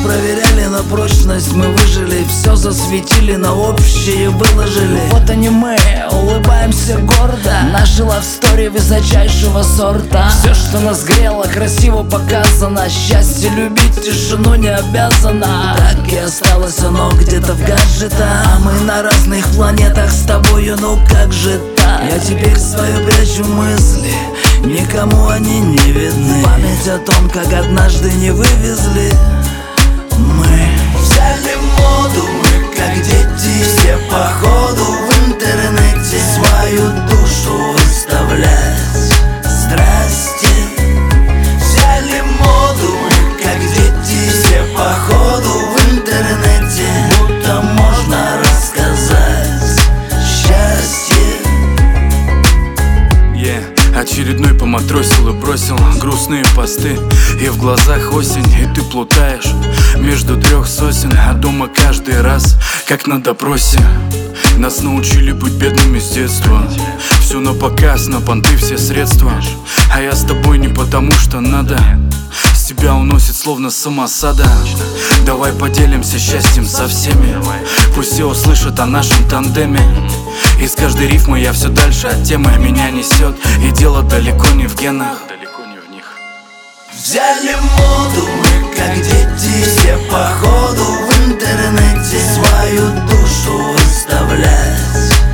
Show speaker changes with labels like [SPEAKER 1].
[SPEAKER 1] проверяли на прочность, мы выжили, все засветили, на общее выложили. Вот они мы, улыбаемся гордо, наши лавстори высочайшего сорта. Все, что нас грело, красиво показано, счастье любить, тишину не обязано. Так и осталось оно где-то в гаджетах, а мы на разных планетах с тобою, ну как же так? Я теперь свою прячу мысли, никому они не видны. Память о том, как однажды не вывезли. Мы взяли моду, мы как дети, все походу в интернете свою душу выставлять. Здрасте. Взяли моду, мы как дети, все походу в интернете, будто можно рассказать счастье.
[SPEAKER 2] Очередной поматросил и бросил грустные посты, и в глазах осень, и ты плутаешь между трех сосен, а дома каждый раз, как на допросе. Нас научили быть бедными с детства, все на показ, на понты все средства. А я с тобой не потому, что надо, с тебя уносит словно самосада. Давай поделимся счастьем со всеми, пусть все услышат о нашем тандеме. И с каждой рифмой я все дальше от темы, меня несет, и дело далеко не в генах, далеко не в них.
[SPEAKER 1] Взяли моду, мы как дети, все походу в интернете свою душу выставлять.